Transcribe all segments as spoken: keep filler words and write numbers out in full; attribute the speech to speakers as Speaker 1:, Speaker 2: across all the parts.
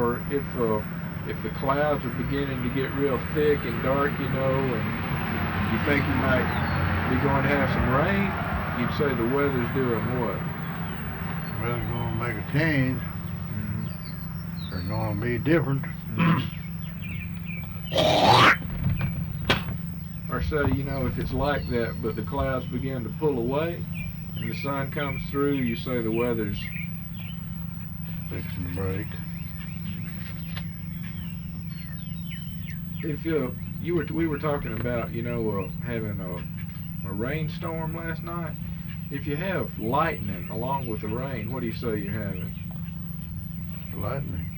Speaker 1: or if uh, if the clouds are beginning to get real thick and dark, you know, and you think you might be going to have some rain, you'd say the weather's doing what?
Speaker 2: Weather's going to make a change.
Speaker 1: Mm-hmm.
Speaker 2: They're going to be different.
Speaker 1: Mm-hmm. Or say, you know, if it's like that, but the clouds begin to pull away and the sun comes through, you say the weather's
Speaker 2: Fixing to break.
Speaker 1: If uh, you were, we were talking about, you know, uh, having a, a rainstorm last night. If you have lightning along with the rain, what do you say you're having?
Speaker 2: Lightning.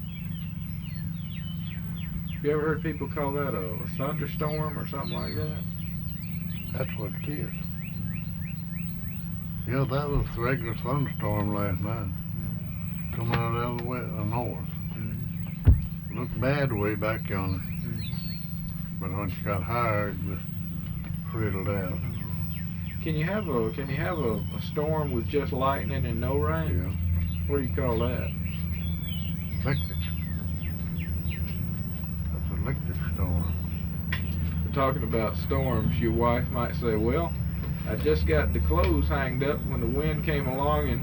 Speaker 1: Have you ever heard people call that a, a thunderstorm or something like that?
Speaker 2: That's what it is. Yeah, that was a regular thunderstorm last night.
Speaker 1: Mm-hmm.
Speaker 2: Coming out of the west, the north.
Speaker 1: Mm-hmm.
Speaker 2: Looked bad way back yonder.
Speaker 1: Mm-hmm.
Speaker 2: But once you got higher, it just frizzled out.
Speaker 1: Can you have a Can you have a, a storm with just lightning and no rain?
Speaker 2: Yeah.
Speaker 1: What do you call that?
Speaker 2: Electric. That's an electric storm.
Speaker 1: We're talking about storms. Your wife might say, "Well, I just got the clothes hanged up when the wind came along and."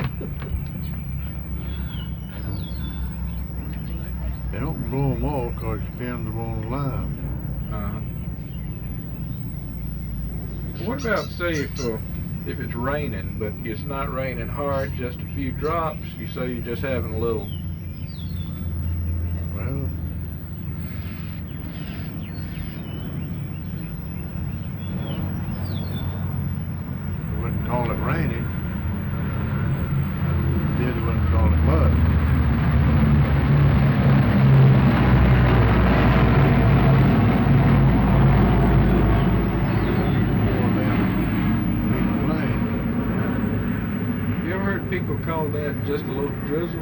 Speaker 2: They don't blow them all because you pin them on the line.
Speaker 1: Uh-huh. What about, say, if uh, if it's raining, but it's not raining hard, just a few drops, you say you're just having a little...
Speaker 2: Well, I wouldn't call it raining. If you did, I wouldn't call it mud.
Speaker 1: People call that just a little drizzle?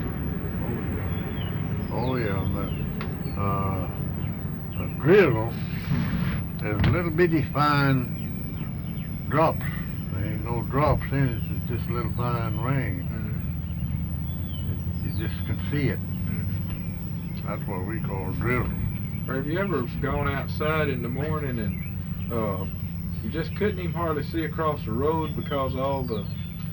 Speaker 2: Oh yeah, the, uh, a drizzle is little bitty fine drops. There ain't no drops in it, it's just a little fine rain.
Speaker 1: Mm-hmm.
Speaker 2: You just can see it.
Speaker 1: Mm-hmm.
Speaker 2: That's what we call a drizzle.
Speaker 1: Or have you ever gone outside in the morning and uh, you just couldn't even hardly see across the road because of all the...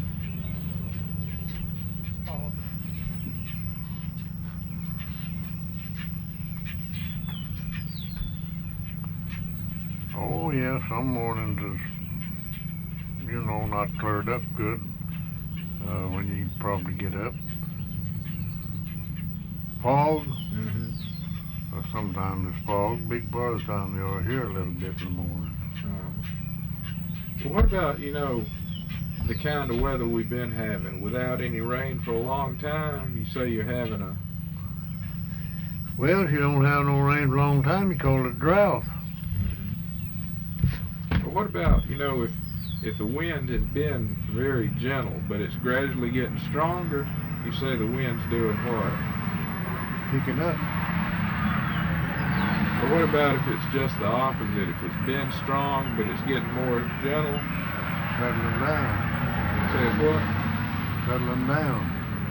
Speaker 2: Oh yeah, some mornings is, you know, not cleared up good uh, when you probably get up. Fog,
Speaker 1: Mm-hmm.
Speaker 2: or sometimes it's fog. Big part of the time you are here a little bit in the morning.
Speaker 1: Uh, well, what about, you know, the kind of weather we've been having without any rain for a long time? You say you're having a...
Speaker 2: Well, if you don't have no rain for a long time, you call it drought.
Speaker 1: But what about, you know, if if the wind has been very gentle, but it's gradually getting stronger, you say the wind's doing what?
Speaker 2: Picking up.
Speaker 1: Or what about if it's just the opposite? If it's been strong, but it's getting more gentle?
Speaker 2: Settling down.
Speaker 1: Say it's what?
Speaker 2: Settling down.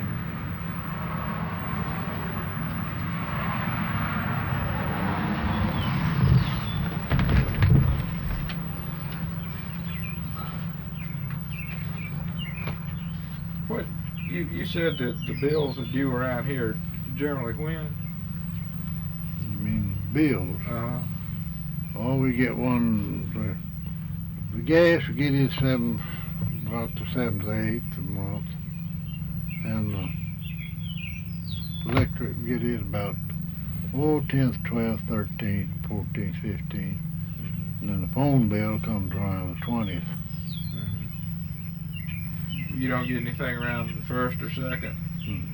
Speaker 1: What you you said that the bills are due around here generally when?
Speaker 2: You mean bills?
Speaker 1: Uh-huh.
Speaker 2: Oh, we get one. The, the gas we get is seven, about the seventh, eighth a month, and the electric we get is about oh tenth, twelfth, thirteenth, fourteenth, fifteenth,
Speaker 1: Mm-hmm.
Speaker 2: and then the phone bill comes around the twentieth.
Speaker 1: Mm-hmm. You don't get anything around the first or second?
Speaker 2: Mm.